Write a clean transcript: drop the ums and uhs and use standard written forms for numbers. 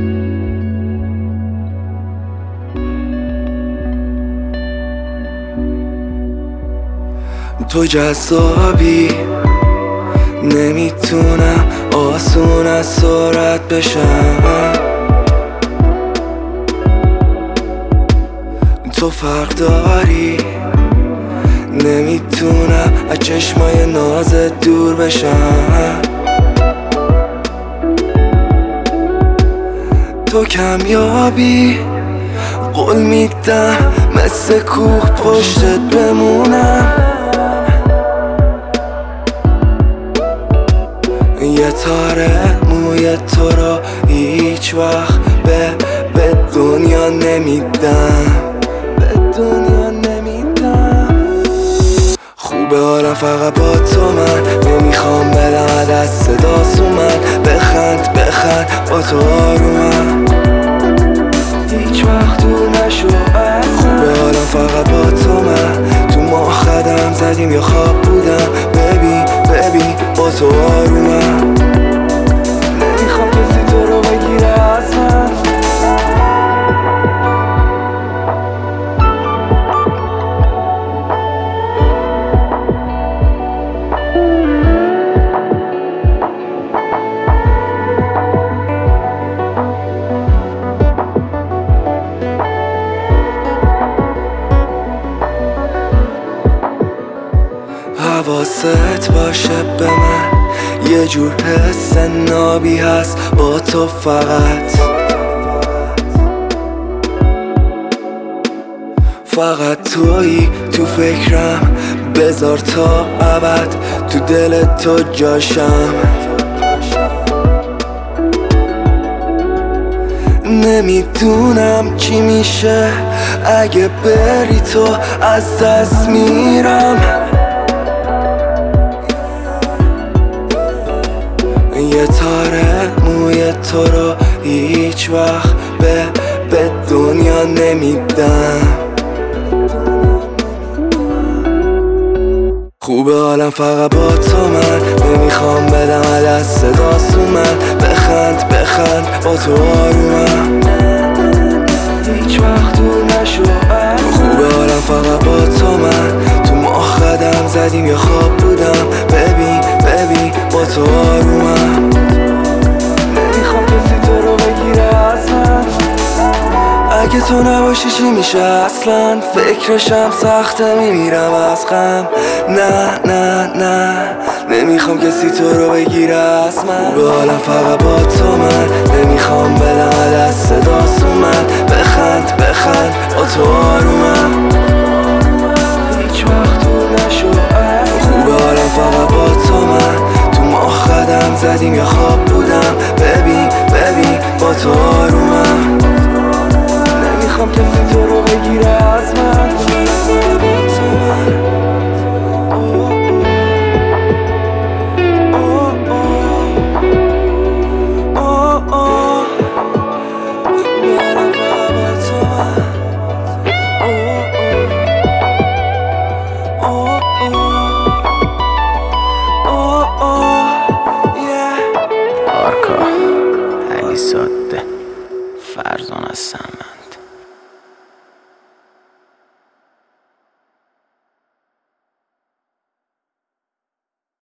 تو جذابی، نمیتونم آسون از سرعت بشم. تو فرق داری، نمیتونم از چشمای نازت دور بشم. تو کمیابی، قول میدم مثل کوه پشتت بمونم. یه تاره موی تو رو هیچ وقت به دنیا نمیدم، به دنیا نمیدم. خوبه حالا فقط با تو من، نمیخوام بدم دست صدا من. بخند با تو آرومم، هیچ وقت دور نشو از من. خوبه حالا فقط با تو من، تو ما خدم زدیم یا خواب بودم. ببین با تو آرومم، نمیخوام کسی تو رو بگیره از من. حواست باشه به من، یه جور حس نابی هست با تو فقط تویی تو فکرم. بذار تا ابد تو دل تو جاشم. نمیدونم چی میشه اگه بری تو، از دست میرم. یه تاره موی تو رو هیچ وقت به دنیا نمیدم. خوبه حالم فقط با تو من، نمیخوام بدم دست صدا من. بخند با تو آرومم، هیچ وقت دور نشو از من. خوبه حالم فقط با تو من، تو ما خدم زدیم یا خواب بودم. ببین با تو آرومم، نمیخوام کسی تو رو بگیره از من. اگه تو نباشی چی میشه اصلا؟ فکرشم سخته، میمیرم از غم. نه نمیخوام کسی تو رو بگیره از من. خوبه حالم فقط با تو من، نمیخوام بدم دست صدا من. بخند با تو آرومم، هیچ وقت دور نشو از من. خوبه حالم فقط با تو من، تو ما خدم زدیم یا خواب بودم. ببین با تو آرومم، نمیخوام کسی تو رو بگیره از من. آرکا علی ساده فرزان هستم من.